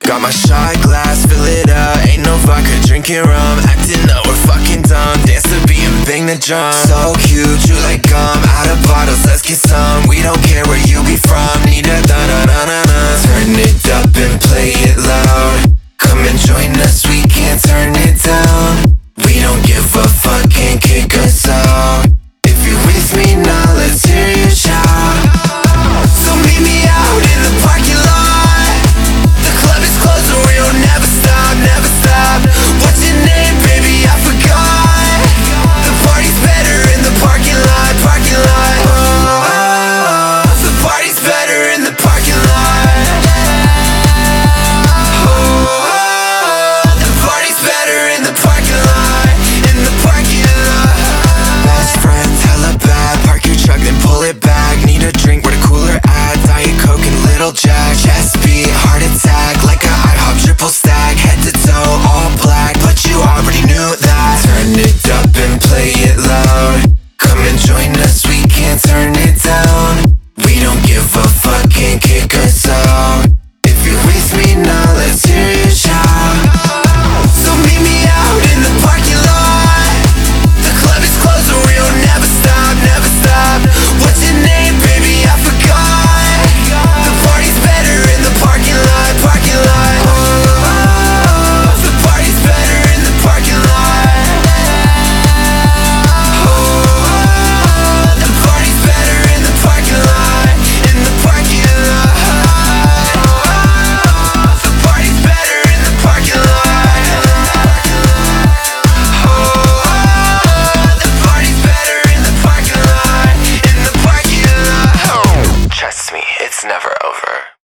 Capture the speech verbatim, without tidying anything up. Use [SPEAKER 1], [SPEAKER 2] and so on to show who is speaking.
[SPEAKER 1] Got my shot glass, fill it up. Ain't no vodka, drinking rum. Acting up, we're fucking dumb. Dance the beat and bang the drum. So cute, you like gum. Out of bottles, let's get some. We don't care where you be from. Need a da-da-da-da-da. Turn it up and play it loud. Come and join us, we can't turn it down. We don't give a fuck, can't kick us out. If you're with me now, let's hear you shout. So meet me out in the parking lot. The club is closed and we'll never stop, never stop. What's your name, baby? I forgot. The party's better in the parking lot, parking lot. Oh, the party's better in the parking lot. Oh, the party's better in the parking lot, in the parking lot. Best friends, hella bad. Park your truck, then pull it back. Need a drink, where the cooler at? Diet Coke and Little Jack. Chest beat, heart attack, like a IHOP triple stack. Head to toe, all black, but you already knew that. Turn it up and play it loud. Come and join us, we can't turn it down. We don't give a fuck, can't kick us out. If you're with me now, let's hear you shout. So meet me out in the parking lot. The club is closed and we'll never stop, never stop. What's your name, baby? I forgot. The party's better in the parking lot, parking lot. Oh, the party's better in the parking lot. Oh, the party's better in the parking lot, in the parking lot. Oh, the party's better in the parking lot. Oh, the party's better in the parking lot, in the parking lot. Trust me, it's never over.